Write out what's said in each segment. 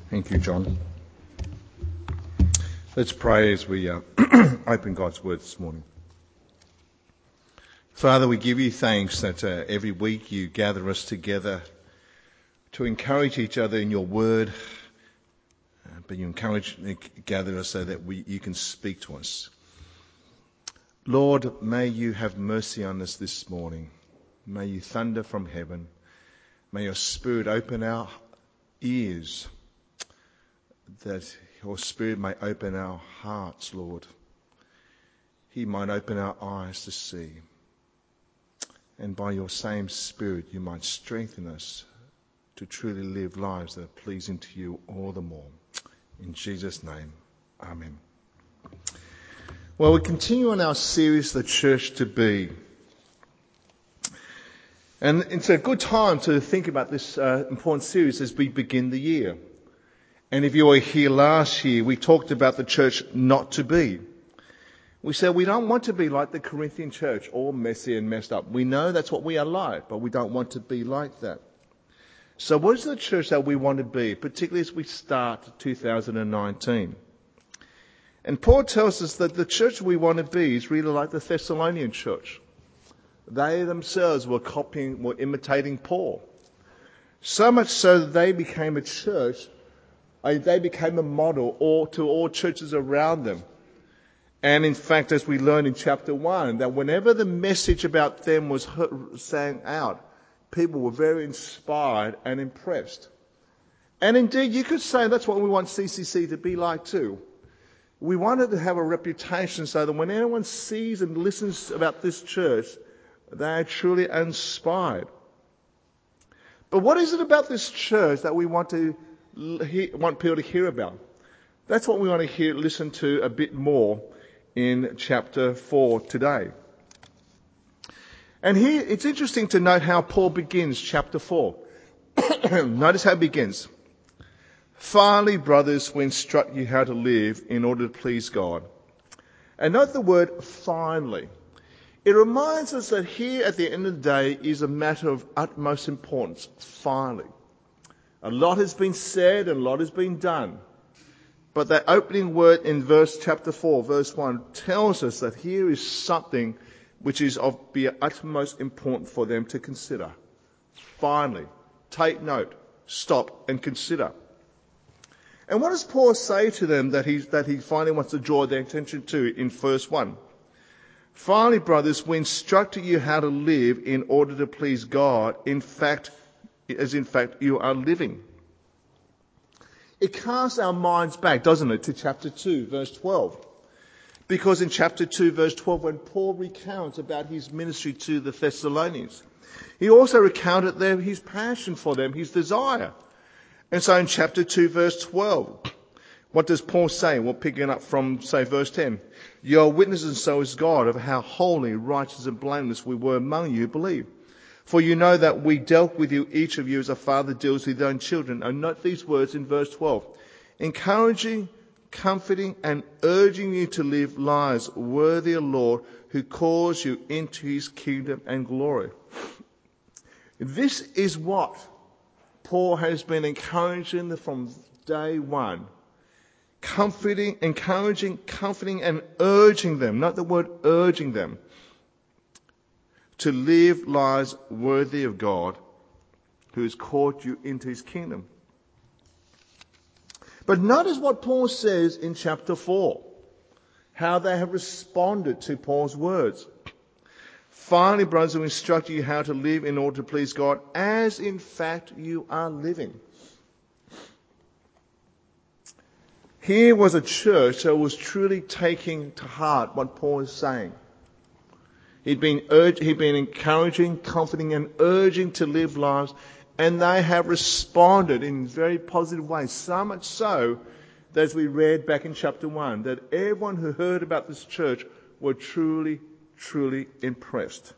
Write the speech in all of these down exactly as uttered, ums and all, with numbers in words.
Thank you, John. Let's pray as we uh, open God's Word this morning. Father, we give you thanks that uh, every week you gather us together to encourage each other in your Word, uh, but you encourage, gather us so that we, you can speak to us. Lord, may you have mercy on us this morning. May you thunder from heaven. May your Spirit open our ears, that your Spirit may open our hearts, Lord. He might open our eyes to see. And by your same Spirit, you might strengthen us to truly live lives that are pleasing to you all the more. In Jesus' name, amen. Well, we continue on our series, The Church to Be. And it's a good time to think about this uh, important series as we begin the year. And if you were here last year, we talked about the church not to be. We said we don't want to be like the Corinthian church, all messy and messed up. We know that's what we are like, but we don't want to be like that. So what is the church that we want to be, particularly as we start two thousand nineteen? And Paul tells us that the church we want to be is really like the Thessalonian church. They themselves were copying, were imitating Paul. So much so that they became a church. They became a model all, to all churches around them. And in fact, as we learn in chapter one, that whenever the message about them was heard, sang out, people were very inspired and impressed. And indeed, you could say that's what we want C C C to be like too. We wanted to have a reputation so that when anyone sees and listens about this church, they are truly inspired. But what is it about this church that we want to want people to hear about? That's what we want to hear, listen to a bit more in chapter four today. And here, it's interesting to note how Paul begins chapter four. Notice how it begins. Finally, brothers, we instruct you how to live in order to please God. And note the word finally. It reminds us that here at the end of the day is a matter of utmost importance. Finally. A lot has been said and a lot has been done. But that opening word in verse chapter four, verse one, tells us that here is something which is of the utmost importance for them to consider. Finally, take note, stop and consider. And what does Paul say to them that he, that he finally wants to draw their attention to in verse one? Finally, brothers, we instruct you how to live in order to please God. In fact, as in fact you are living. It casts our minds back, doesn't it, to chapter two, verse twelve. Because in chapter two, verse twelve, when Paul recounts about his ministry to the Thessalonians, he also recounted their, his passion for them, his desire. And so in chapter two, verse twelve, what does Paul say? Well, picking up from, say, verse ten. You are witnesses, and so is God, of how holy, righteous, and blameless we were among you who believe. For you know that we dealt with you, each of you, as a father deals with his own children. And note these words in verse twelve. Encouraging, comforting, and urging you to live lives worthy of the Lord, who calls you into his kingdom and glory. This is what Paul has been encouraging them from day one. Comforting, encouraging, comforting, and urging them. Not the word urging them. To live lives worthy of God, who has called you into his kingdom. But notice what Paul says in chapter four. How they have responded to Paul's words. Finally, brothers, we instruct you how to live in order to please God, as in fact you are living. Here was a church that was truly taking to heart what Paul is saying. He'd been, urged, he'd been encouraging, comforting, and urging to live lives, and they have responded in very positive ways. So much so that, as we read back in chapter one, that everyone who heard about this church were truly, truly impressed.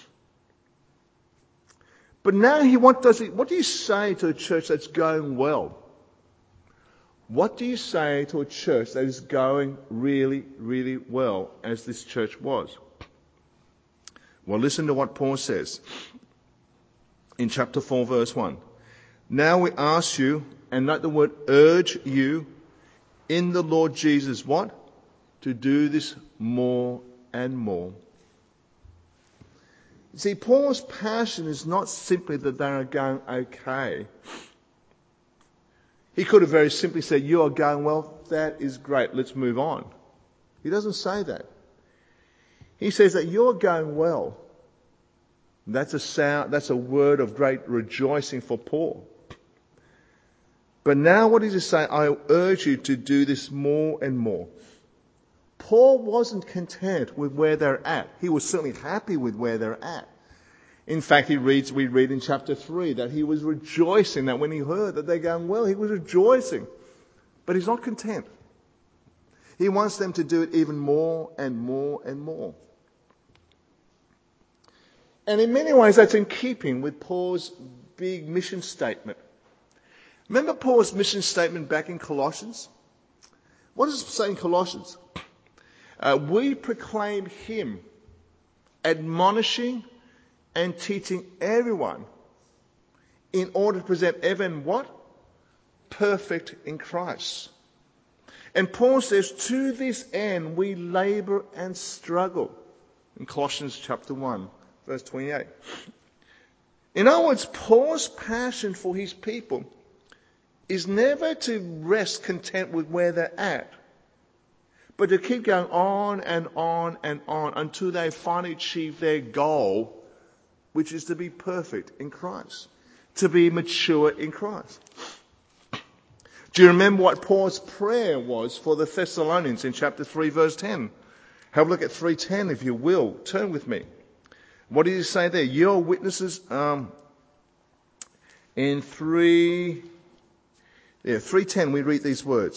But now, he, what does he? What do you say to a church that's going well? What do you say to a church that is going really, really well, as this church was? Well, listen to what Paul says in chapter four, verse one. Now we ask you, and note the word urge you in the Lord Jesus, what? To do this more and more. See, Paul's passion is not simply that they are going okay. He could have very simply said, you are going well, that is great, let's move on. He doesn't say that. He says that you're going well. That's a sound, that's a word of great rejoicing for Paul. But now what does he say? I urge you to do this more and more. Paul wasn't content with where they're at. He was certainly happy with where they're at. In fact, he reads, we read in chapter three that he was rejoicing, that when he heard that they're going well, he was rejoicing. But he's not content. He wants them to do it even more and more and more. And in many ways, that's in keeping with Paul's big mission statement. Remember Paul's mission statement back in Colossians? What does it say in Colossians? Uh, we proclaim him, admonishing and teaching everyone in order to present everyone what? Perfect in Christ. And Paul says, to this end we labour and struggle. In Colossians chapter one, verse twenty-eight. In other words, Paul's passion for his people is never to rest content with where they're at, but to keep going on and on and on until they finally achieve their goal, which is to be perfect in Christ, to be mature in Christ. Do you remember what Paul's prayer was for the Thessalonians in chapter three, verse ten? Have a look at three ten if you will. Turn with me. What did he say there? You're witnesses um, in three, yeah, three ten. We read these words.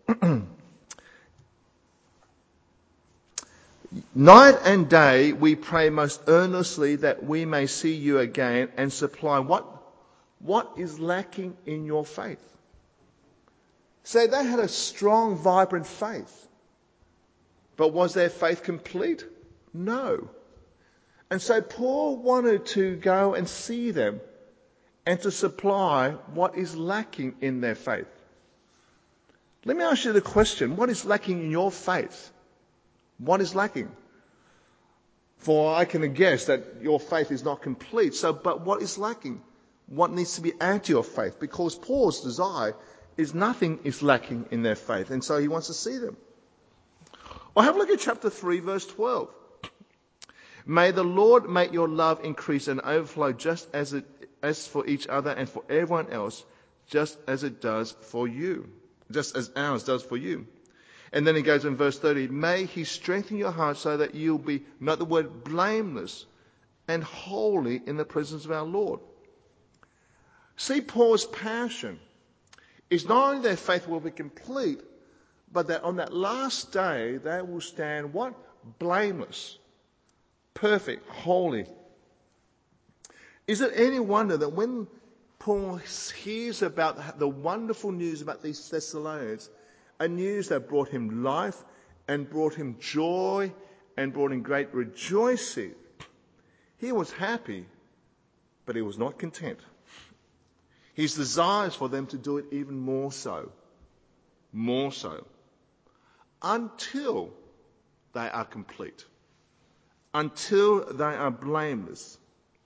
Night and day we pray most earnestly that we may see you again and supply what? What is lacking in your faith? So they had a strong, vibrant faith. But was their faith complete? No. And so Paul wanted to go and see them and to supply what is lacking in their faith. Let me ask you the question, what is lacking in your faith? What is lacking? For I can guess that your faith is not complete. So, but what is lacking? What needs to be added to your faith? Because Paul's desire is nothing is lacking in their faith. And so he wants to see them. Well, have a look at chapter three, verse twelve. May the Lord make your love increase and overflow just as it as for each other and for everyone else, just as it does for you. Just as ours does for you. And then he goes in verse thirty, may he strengthen your heart so that you'll be, not the word, blameless and holy in the presence of our Lord. See, Paul's passion is not only their faith will be complete, but that on that last day they will stand what? Blameless, perfect, holy. Is it any wonder that when Paul hears about the wonderful news about these Thessalonians, a news that brought him life and brought him joy and brought him great rejoicing, he was happy, but he was not content. His desire is for them to do it even more so, more so, until they are complete, until they are blameless.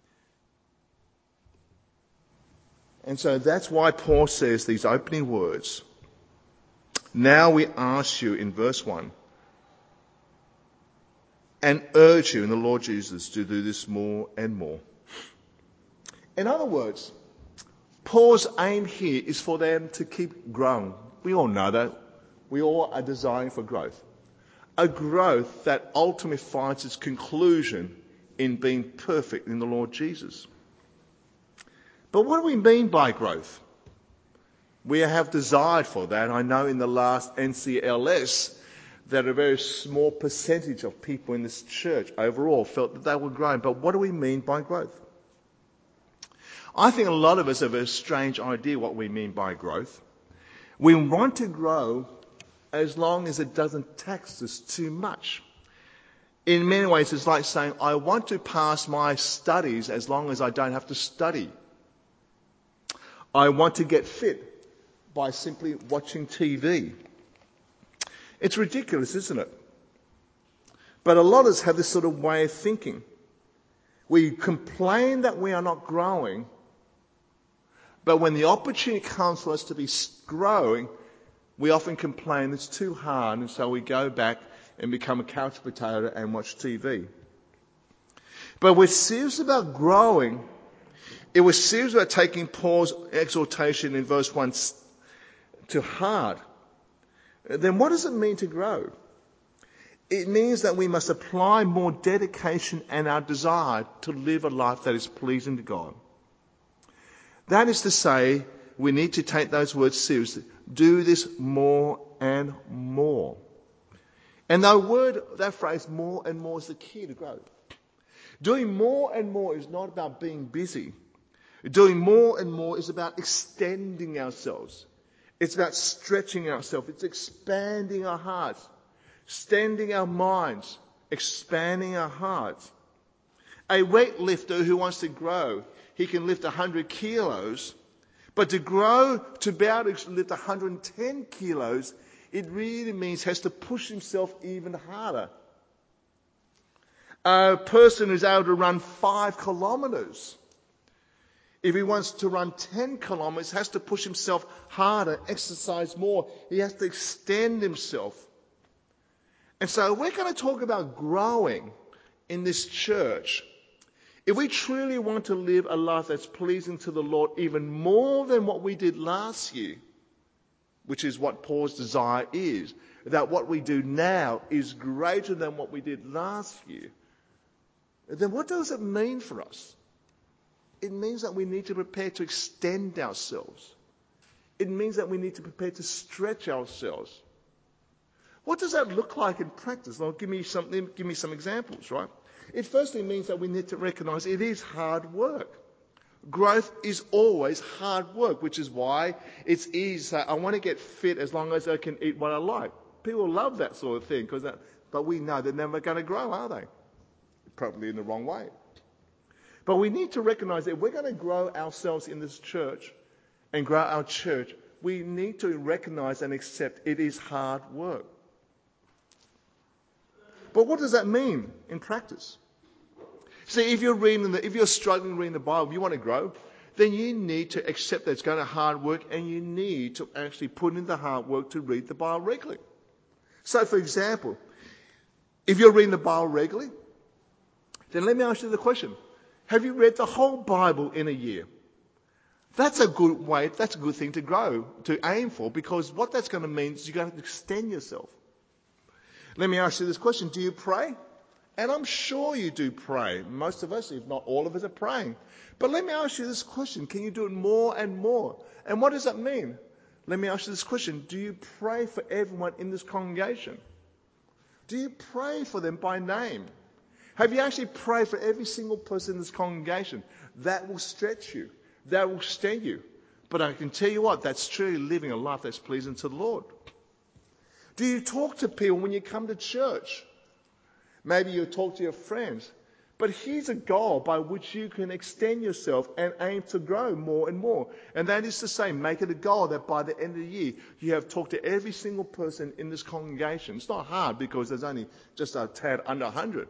And so that's why Paul says these opening words. Now we ask you in verse one, and urge you in the Lord Jesus to do this more and more. In other words, Paul's aim here is for them to keep growing. We all know that. We all are desiring for growth. A growth that ultimately finds its conclusion in being perfect in the Lord Jesus. But what do we mean by growth? We have desired for that. I know in the last N C L S that a very small percentage of people in this church overall felt that they were growing. But what do we mean by growth? I think a lot of us have a strange idea what we mean by growth. We want to grow as long as it doesn't tax us too much. In many ways, it's like saying, I want to pass my studies as long as I don't have to study. I want to get fit, by simply watching T V. It's ridiculous, isn't it? But a lot of us have this sort of way of thinking. We complain that we are not growing, but when the opportunity comes for us to be growing, we often complain it's too hard, and so we go back and become a couch potato and watch T V. But we're serious about growing. It was serious about taking Paul's exhortation in verse one to heart. Then what does it mean to grow? It means that we must apply more dedication and our desire to live a life that is pleasing to God. That is to say, we need to take those words seriously. Do this more and more. And that word, that phrase, more and more, is the key to growth. Doing more and more is not about being busy. Doing more and more is about extending ourselves. It's about stretching ourselves. It's expanding our hearts, extending our minds, expanding our hearts. A weightlifter who wants to grow, he can lift one hundred kilos, but to grow, to be able to lift one hundred ten kilos, it really means he has to push himself even harder. A person who's able to run five kilometres, if he wants to run ten kilometres, has to push himself harder, exercise more. He has to extend himself. And so we're going to talk about growing in this church. If we truly want to live a life that's pleasing to the Lord even more than what we did last year, which is what Paul's desire is, that what we do now is greater than what we did last year, then what does it mean for us? It means that we need to prepare to extend ourselves. It means that we need to prepare to stretch ourselves. What does that look like in practice? Well, give me some, give me some examples, right? It firstly means that we need to recognize it is hard work. Growth is always hard work, which is why it's easy to say, I want to get fit as long as I can eat what I like. People love that sort of thing, because that, but we know they're never going to grow, are they? Probably in the wrong way. But we need to recognize that if we're going to grow ourselves in this church and grow our church, we need to recognize and accept it is hard work. But what does that mean in practice? See, if you're reading the, if you're struggling reading the Bible, if you want to grow, then you need to accept that it's going to hard work, and you need to actually put in the hard work to read the Bible regularly. So, for example, if you're reading the Bible regularly, then let me ask you the question. Have you read the whole Bible in a year? That's a good way, that's a good thing to grow, to aim for, because what that's going to mean is you're going to have to extend yourself. Let me ask you this question. Do you pray? And I'm sure you do pray. Most of us, if not all of us, are praying. But let me ask you this question. Can you do it more and more? And what does that mean? Let me ask you this question. Do you pray for everyone in this congregation? Do you pray for them by name? Have you actually prayed for every single person in this congregation? That will stretch you. That will extend you. But I can tell you what, that's truly living a life that's pleasing to the Lord. Do you talk to people when you come to church? Maybe you talk to your friends. But here's a goal by which you can extend yourself and aim to grow more and more. And that is to say, make it a goal that by the end of the year, you have talked to every single person in this congregation. It's not hard because there's only just a tad under one hundred.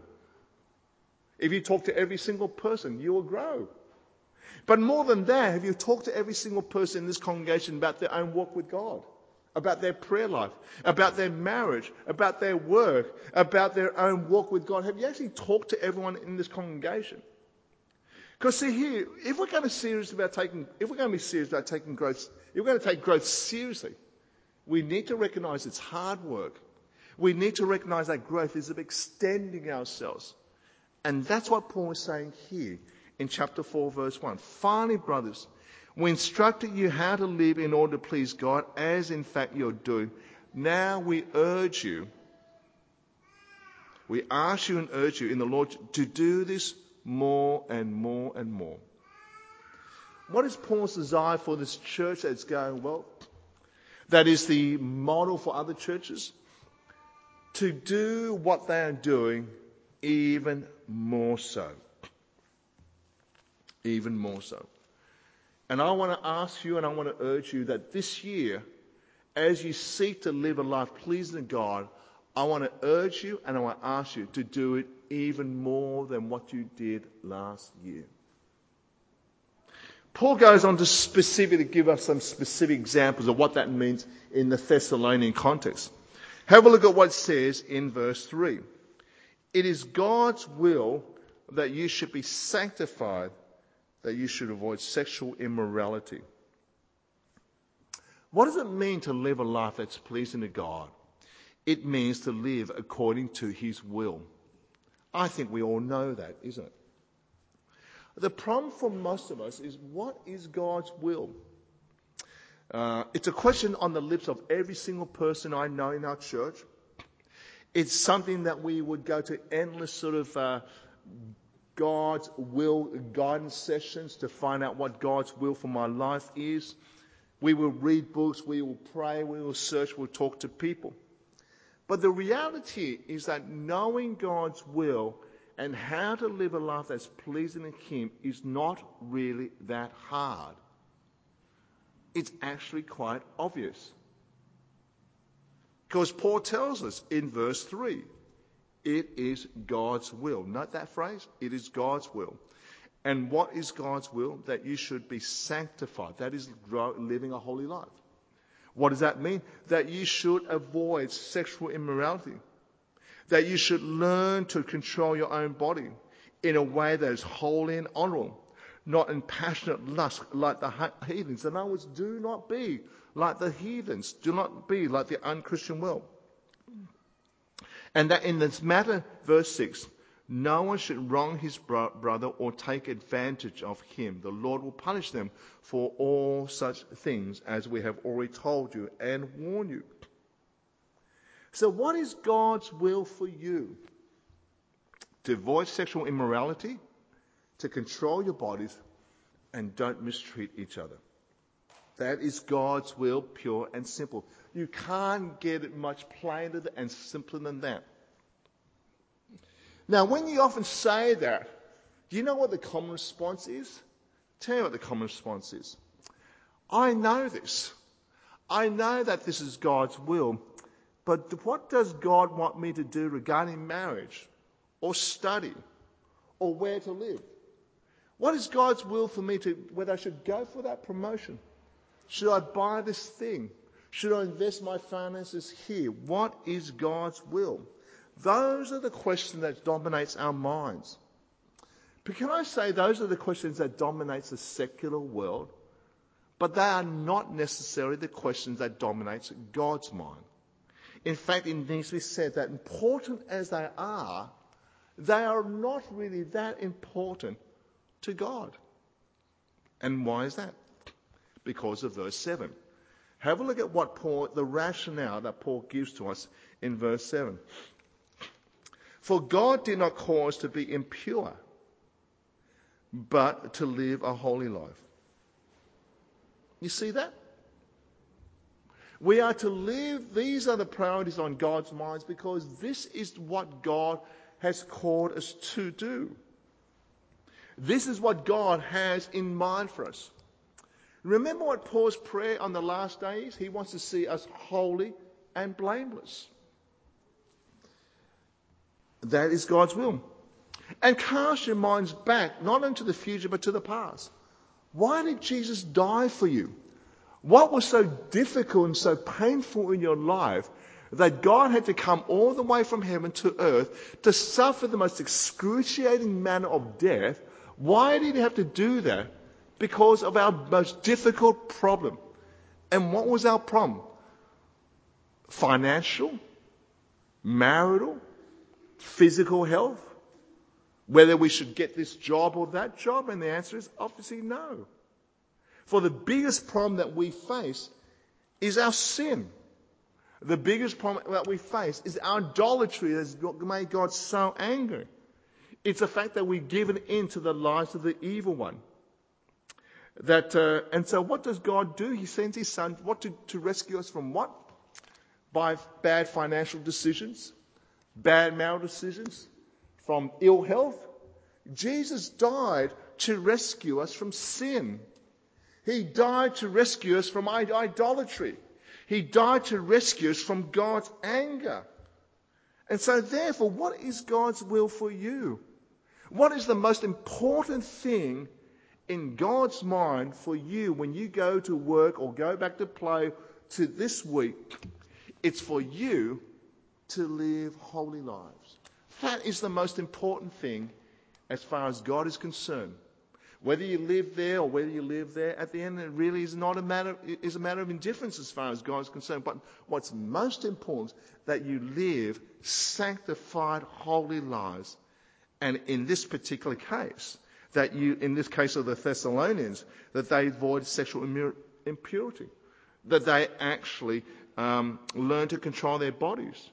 If you talk to every single person, you will grow. But more than that, have you talked to every single person in this congregation about their own walk with God? About their prayer life, about their marriage, about their work, about their own walk with God? Have you actually talked to everyone in this congregation? Because see here, if we're going to serious about taking, if we're going to be serious about taking growth, if we're going to take growth seriously, we need to recognize it's hard work. We need to recognize that growth is of extending ourselves. And that's what Paul is saying here in chapter four, verse one. Finally, brothers, we instructed you how to live in order to please God, as in fact you're doing. Now we urge you, we ask you and urge you in the Lord to do this more and more and more. What is Paul's desire for this church that's going well? That is the model for other churches. To do what they are doing even more so. Even more so. And I want to ask you and I want to urge you that this year, as you seek to live a life pleasing to God, I want to urge you and I want to ask you to do it even more than what you did last year. Paul goes on to specifically give us some specific examples of what that means in the Thessalonian context. Have a look at what it says in verse three. It is God's will that you should be sanctified, that you should avoid sexual immorality. What does it mean to live a life that's pleasing to God? It means to live according to His will. I think we all know that, isn't it? The problem for most of us is, what is God's will? Uh, it's a question on the lips of every single person I know in our church. It's something that we would go to endless sort of uh, God's will guidance sessions to find out what God's will for my life is. We will read books, we will pray, we will search, we'll talk to people. But the reality is that knowing God's will and how to live a life that's pleasing to Him is not really that hard. It's actually quite obvious. Because Paul tells us in verse three, it is God's will. Note that phrase? It is God's will. And what is God's will? That you should be sanctified. That is living a holy life. What does that mean? That you should avoid sexual immorality. That you should learn to control your own body in a way that is holy and honorable, not in passionate lust like the heathens. In other words, do not be like the heathens. Do not be like the unchristian world. And that in this matter, verse six, no one should wrong his bro- brother or take advantage of him. The Lord will punish them for all such things, as we have already told you and warned you. So what is God's will for you? To avoid sexual immorality, to control your bodies, and don't mistreat each other. That is God's will, pure and simple. You can't get it much plainer and simpler than that. Now, when you often say that, do you know what the common response is? Tell you what the common response is. I know this. I know that this is God's will, but what does God want me to do regarding marriage or study or where to live? What is God's will for me to, whether I should go for that promotion? Should I buy this thing? Should I invest my finances here? What is God's will? Those are the questions that dominates our minds. But can I say those are the questions that dominates the secular world, but they are not necessarily the questions that dominates God's mind. In fact, it needs to be said that important as they are, they are not really that important to God. And why is that? Because of verse seven. Have a look at what Paul, the rationale that Paul gives to us in verse seven. For God did not call us to be impure, but to live a holy life. You see that? We are to live, these are the priorities on God's minds, because this is what God has called us to do. This is what God has in mind for us. Remember what Paul's prayer on the last days? He wants to see us holy and blameless. That is God's will. And cast your minds back, not into the future, but to the past. Why did Jesus die for you? What was so difficult and so painful in your life that God had to come all the way from heaven to earth to suffer the most excruciating manner of death? Why did he have to do that? Because of our most difficult problem. And what was our problem? Financial, marital, physical health, whether we should get this job or that job, and the answer is obviously no. For the biggest problem that we face is our sin. The biggest problem that we face is our idolatry that has made God so angry. It's the fact that we've given in to the lies of the evil one. That uh, and so what does God do? He sends his son what to, to rescue us from what? By bad financial decisions, bad marital decisions, from ill health. Jesus died to rescue us from sin. He died to rescue us from idolatry. He died to rescue us from God's anger. And so therefore, what is God's will for you? What is the most important thing in God's mind for you when you go to work or go back to play to this week? It's for you to live holy lives. That is the most important thing as far as God is concerned. Whether you live there or whether you live there, at the end it really is not a matter is a matter of indifference as far as God is concerned. But what's most important, that you live sanctified, holy lives. And in this particular case, that you, in this case of the Thessalonians, that they avoid sexual impurity, that they actually um, learn to control their bodies.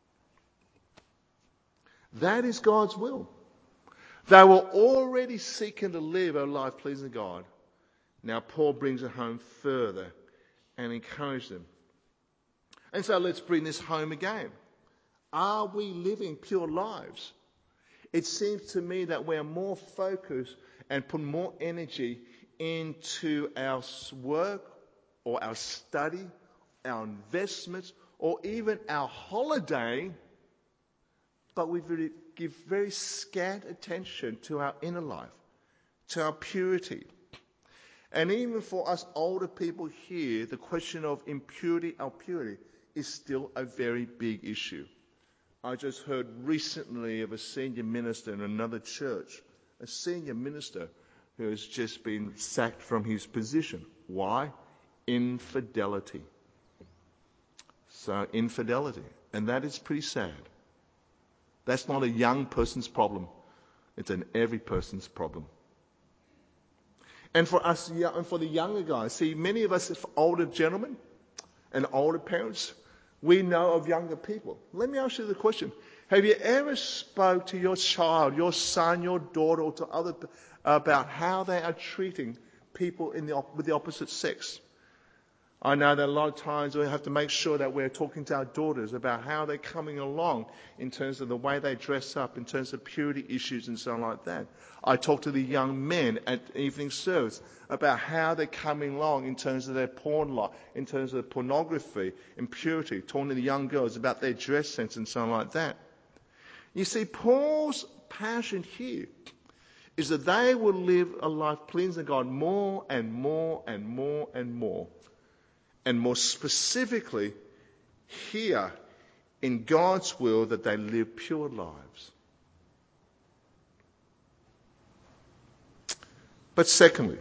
That is God's will. They were already seeking to live a life pleasing to God. Now Paul brings it home further and encourages them. And so let's bring this home again. Are we living pure lives? It seems to me that we're more focused and put more energy into our work or our study, our investments, or even our holiday, but we really give very scant attention to our inner life, to our purity. And even for us older people here, the question of impurity, our purity, is still a very big issue. I just heard recently of a senior minister in another church, a senior minister who has just been sacked from his position. Why? Infidelity. So, infidelity. And that is pretty sad. That's not a young person's problem. It's an every person's problem. And for us, and for the younger guys, see, many of us older gentlemen and older parents, we know of younger people. Let me ask you the question. Have you ever spoke to your child, your son, your daughter, or to other about how they are treating people in the, with the opposite sex? I know that a lot of times we have to make sure that we're talking to our daughters about how they're coming along in terms of the way they dress up, in terms of purity issues and so on like that. I talk to the young men at evening service about how they're coming along in terms of their porn life, in terms of pornography, impurity, talking to the young girls about their dress sense and so on like that. You see, Paul's passion here is that they will live a life pleasing to God more and more and more and more. And more specifically, here in God's will, that they live pure lives. But secondly,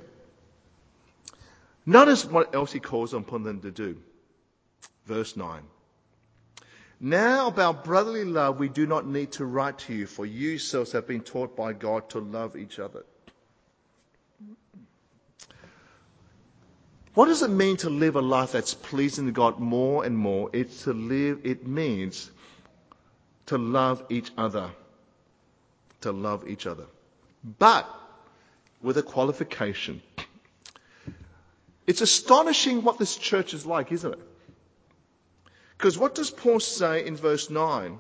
notice what else he calls upon them to do. Verse nine. Now about brotherly love we do not need to write to you, for you yourselves have been taught by God to love each other. What does it mean to live a life that's pleasing to God more and more? It's to live, it means to love each other. To love each other. But with a qualification. It's astonishing what this church is like, isn't it? Because what does Paul say in verse nine?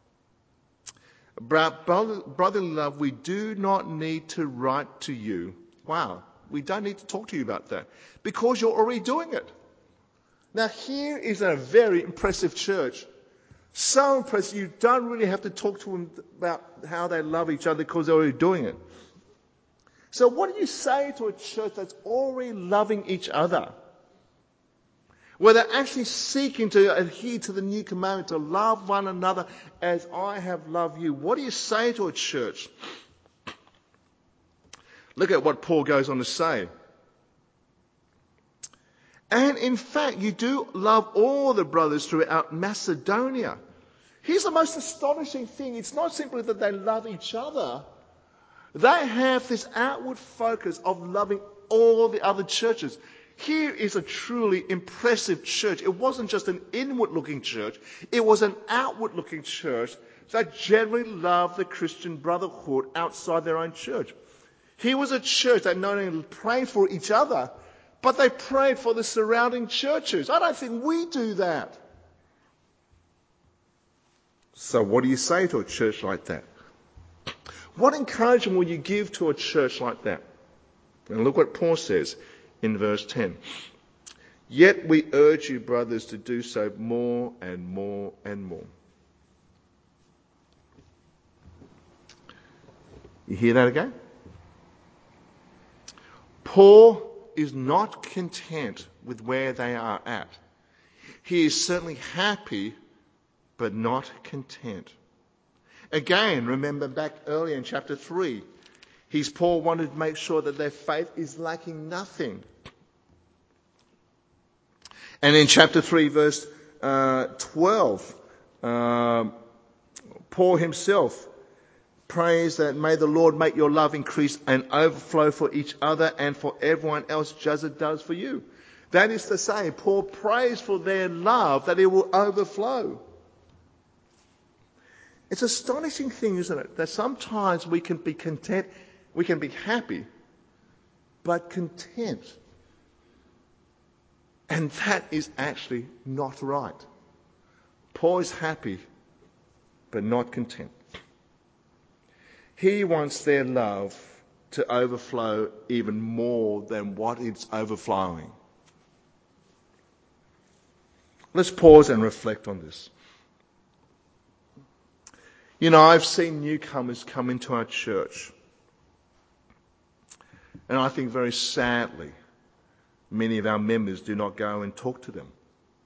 About brotherly love we do not need to write to you. Wow. We don't need to talk to you about that because you're already doing it. Now here is a very impressive church. So impressive, you don't really have to talk to them about how they love each other because they're already doing it. So what do you say to a church that's already loving each other? Where they're actually seeking to adhere to the new commandment to love one another as I have loved you. What do you say to a church? Look at what Paul goes on to say. And in fact, you do love all the brothers throughout Macedonia. Here's the most astonishing thing. It's not simply that they love each other. They have this outward focus of loving all the other churches. Here is a truly impressive church. It wasn't just an inward-looking church. It was an outward-looking church that generally loved the Christian brotherhood outside their own church. Here was a church that not only prayed for each other, but they prayed for the surrounding churches. I don't think we do that. So what do you say to a church like that? What encouragement will you give to a church like that? And look what Paul says. in verse ten. Yet we urge you, brothers, to do so more and more and more. You hear that again? Paul is not content with where they are at. He is certainly happy, but not content. Again, remember back earlier in chapter three, his Paul wanted to make sure that their faith is lacking nothing. And in chapter three, verse uh, twelve, uh, Paul himself prays that may the Lord make your love increase and overflow for each other and for everyone else just as it does for you. That is to say, Paul prays for their love that it will overflow. It's an astonishing thing, isn't it? That sometimes we can be content, we can be happy, but content. And that is actually not right. Paul is happy, but not content. He wants their love to overflow even more than what it's overflowing. Let's pause and reflect on this. You know, I've seen newcomers come into our church, and I think very sadly, many of our members do not go and talk to them.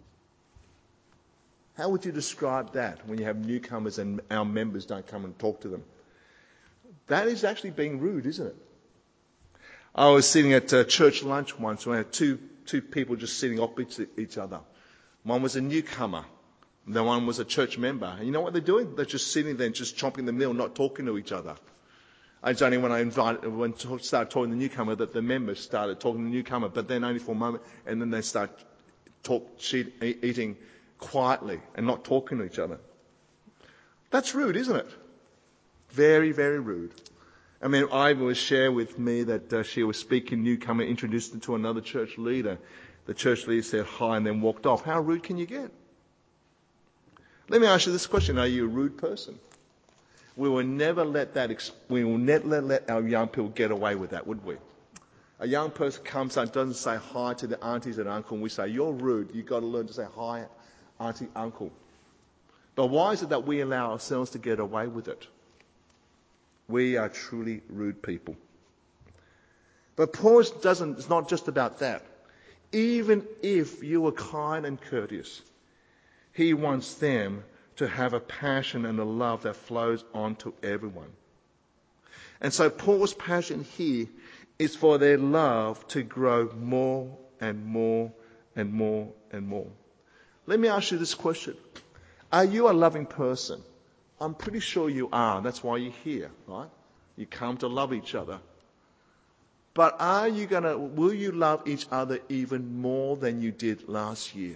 How would you describe that when you have newcomers and our members don't come and talk to them? That is actually being rude, isn't it? I was sitting at a church lunch once when I had two, two people just sitting opposite each other. One was a newcomer, and the one was a church member. And you know what they're doing? They're just sitting there and just chomping the meal, not talking to each other. It's only when I invited, when I started talking to the newcomer that the members started talking to the newcomer, but then only for a moment, and then they start talk, eating quietly and not talking to each other. That's rude, isn't it? Very, very rude. I mean, Ivy was share with me that uh, she was speaking newcomer, introduced her to another church leader. The church leader said hi and then walked off. How rude can you get? Let me ask you this question. Are you a rude person? We will never let that, we will never let our young people get away with that, would we? A young person comes and doesn't say hi to the aunties and uncle, and we say, you're rude, you've got to learn to say hi, auntie, uncle. But why is it that we allow ourselves to get away with it? We are truly rude people. But Paul doesn't, it's not just about that. Even if you are kind and courteous, he wants them to have a passion and a love that flows on to everyone. And so Paul's passion here is for their love to grow more and more and more and more. Let me ask you this question. Are you a loving person? I'm pretty sure you are. That's why you're here, right? You come to love each other. But are you gonna, will you love each other even more than you did last year?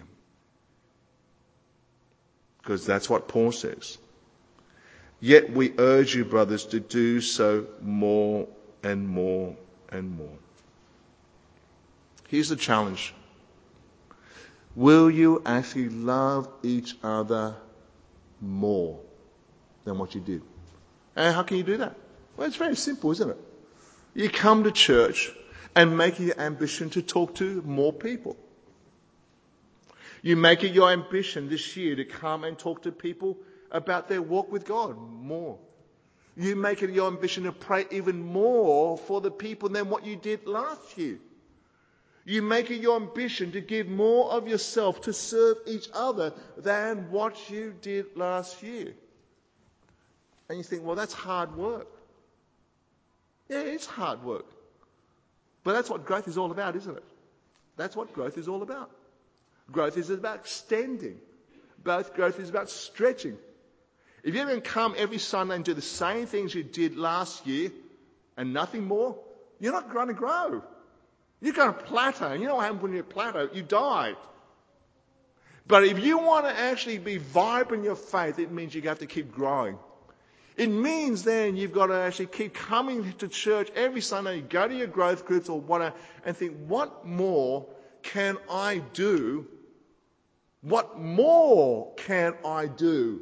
Because that's what Paul says. Yet we urge you, brothers, to do so more and more and more. Here's the challenge. Will you actually love each other more than what you did? And how can you do that? Well, it's very simple, isn't it? You come to church and make it your ambition to talk to more people. You make it your ambition this year to come and talk to people about their walk with God more. You make it your ambition to pray even more for the people than what you did last year. You make it your ambition to give more of yourself to serve each other than what you did last year. And you think, well, that's hard work. Yeah, it's hard work. But that's what growth is all about, isn't it? That's what growth is all about. Growth is about extending. Both growth is about stretching. If you're going to come every Sunday and do the same things you did last year and nothing more, you're not going to grow. You're going to plateau. And you know what happens when you plateau? You die. But if you want to actually be vibrant in your faith, it means you have to keep growing. It means then you've got to actually keep coming to church every Sunday, go to your growth groups or whatever, and think, what more can I do? What more can I do?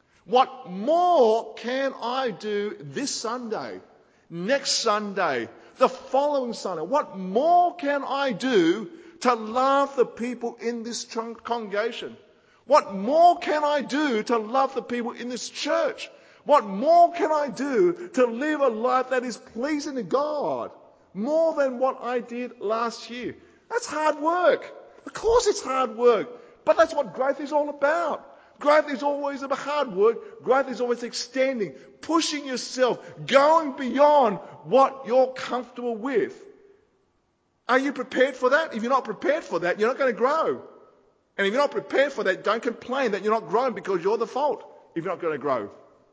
What more can I do this Sunday, next Sunday, the following Sunday. What more can I do to love the people in this congregation? What more can I do to love the people in this church? What more can I do to live a life that is pleasing to God? More than what I did last year. That's hard work. Of course it's hard work. But that's what growth is all about. Growth is always about hard work. Growth is always extending, pushing yourself, going beyond what you're comfortable with. Are you prepared for that? If you're not prepared for that, you're not going to grow. And if you're not prepared for that, don't complain that you're not growing because you're the fault if you're not going to grow.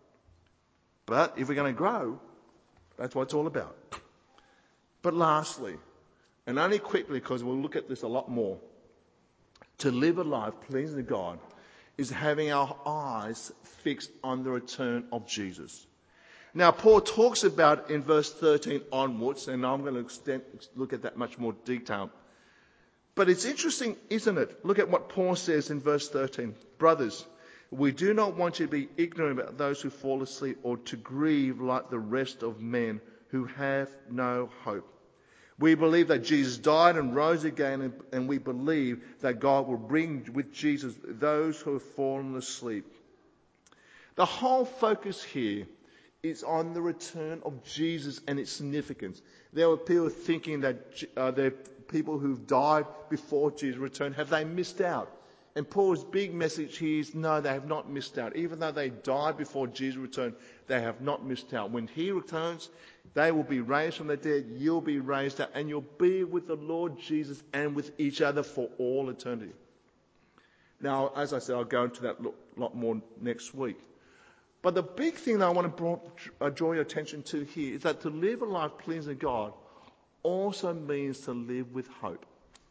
But if we're going to grow, that's what it's all about. But lastly, and only quickly because we'll look at this a lot more, to live a life pleasing to God is having our eyes fixed on the return of Jesus. Now, Paul talks about in verse thirteen onwards, and I'm going to extend, look at that much more detail. But it's interesting, isn't it? Look at what Paul says in verse thirteen. Brothers, we do not want you to be ignorant about those who fall asleep or to grieve like the rest of men who have no hope. We believe that Jesus died and rose again, and, and we believe that God will bring with Jesus those who have fallen asleep. The whole focus here is on the return of Jesus and its significance. There were people thinking that uh, the people who've died before Jesus returned, have they missed out? And Paul's big message here is, no, they have not missed out. Even though they died before Jesus returned, they have not missed out. When he returns, they will be raised from the dead, you'll be raised up, and you'll be with the Lord Jesus and with each other for all eternity. Now, as I said, I'll go into that a lot more next week. But the big thing that I want to draw your attention to here is that to live a life pleasing to God also means to live with hope.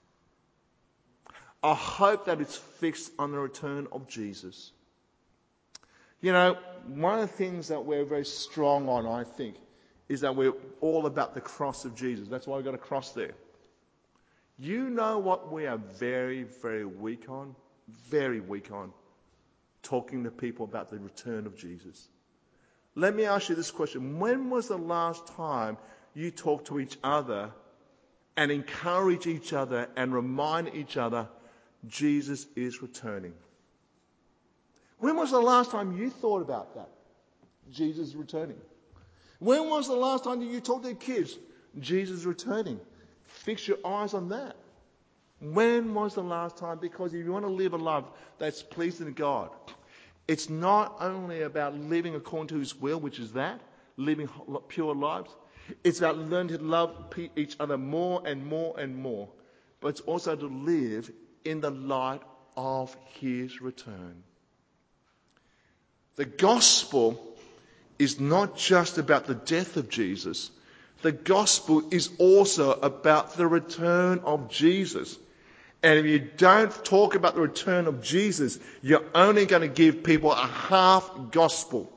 A hope that is fixed on the return of Jesus. You know, one of the things that we're very strong on, I think, is that we're all about the cross of Jesus. That's why we've got a cross there. You know what we are very, very weak on? Very weak on. Talking to people about the return of Jesus. Let me ask you this question. When was the last time you talked to each other and encourage each other and remind each other Jesus is returning? When was the last time you thought about that? Jesus is returning. When was the last time you talked to your kids? Jesus is returning. Fix your eyes on that. When was the last time? Because if you want to live a life that's pleasing to God, it's not only about living according to His will, which is that, living pure lives. It's about learning to love each other more and more and more. But it's also to live in the light of His return. The gospel is not just about the death of Jesus. The gospel is also about the return of Jesus. And if you don't talk about the return of Jesus, you're only going to give people a half gospel.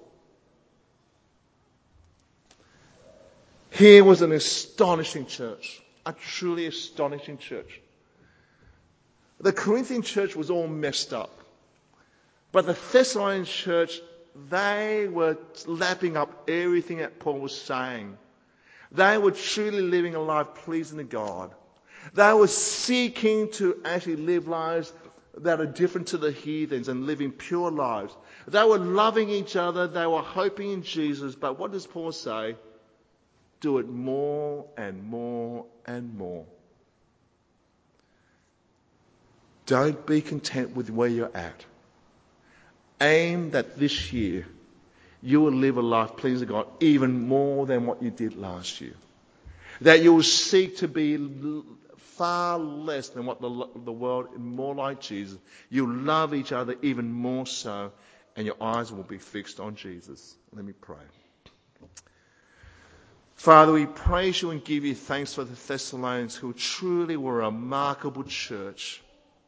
Here was an astonishing church, a truly astonishing church. The Corinthian church was all messed up. But the Thessalonian church, they were lapping up everything that Paul was saying. They were truly living a life pleasing to God. They were seeking to actually live lives that are different to the heathens and living pure lives. They were loving each other. They were hoping in Jesus. But what does Paul say? Do it more and more and more. Don't be content with where you're at. Aim that this year you will live a life pleasing to God even more than what you did last year. That you will seek to be far less than what the, the world, more like Jesus. You'll love each other even more so, and your eyes will be fixed on Jesus. Let me pray. Father, we praise you and give you thanks for the Thessalonians who truly were a remarkable church.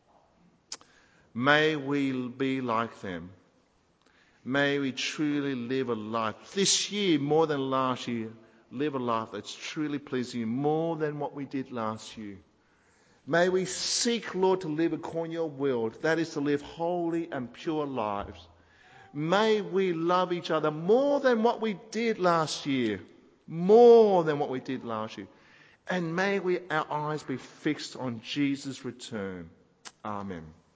May we be like them. May we truly live a life this year more than last year. Live a life that's truly pleasing you more than what we did last year. May we seek, Lord, to live according to your will. That is to live holy and pure lives. May we love each other more than what we did last year. More than what we did last year. And may we, our eyes be fixed on Jesus' return. Amen.